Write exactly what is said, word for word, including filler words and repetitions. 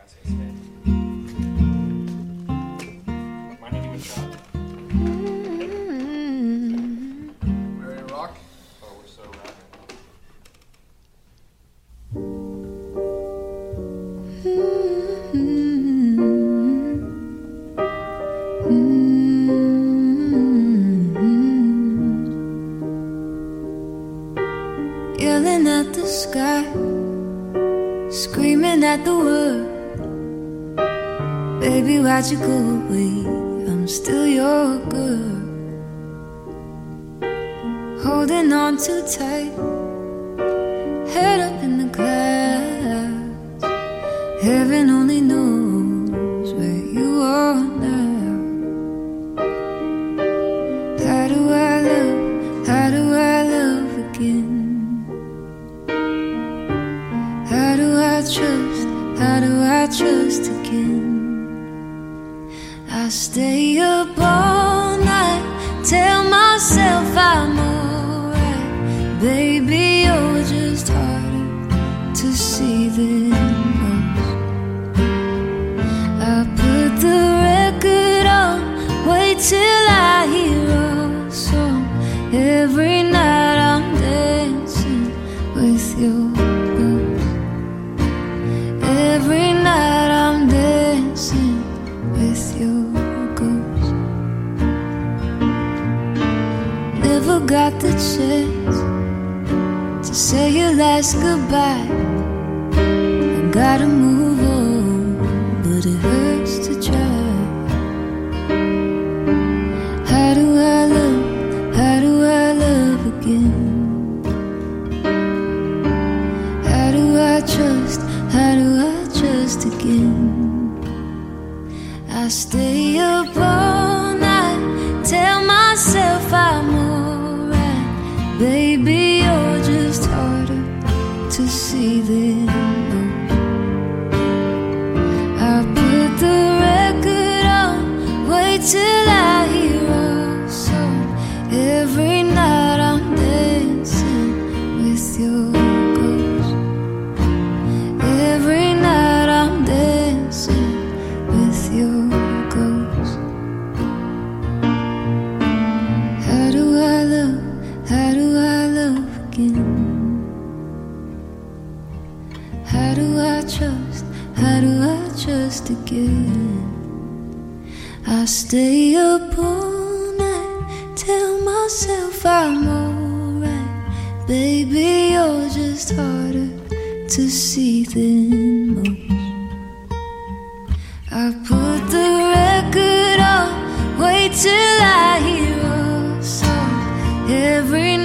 Yelling at the sky, screaming at the world. Baby, why'd you go away? I'm still your girl. Holding on too tight, head up in the clouds. Heaven only knows where you are now. How do I love, how do I love again? How do I trust, how do I trust again? I stay up all night, tell myself I'm alright. Baby, you're just harder to see than most. I put the record on, wait till I hear a song. Every night I'm dancing with your ghost. Every night I'm dancing with your ghost. Never got the chance to say your last goodbye. I gotta move on, but it hurts to try. How do I love, how do I love again? How do I trust, how do I trust again? I stay up all night, tell myself I'm alright. Baby, you're just harder to see than most. I put the record on, wait till I hear a song. Every night I'm dancing with your ghost. Every night I'm dancing with your ghost. How do I love, how do I love again? How do I trust, how do I trust again? I stay up all night, tell myself I'm alright. Baby, you're just harder to see than most. I put the record on, wait till I hear a song. Every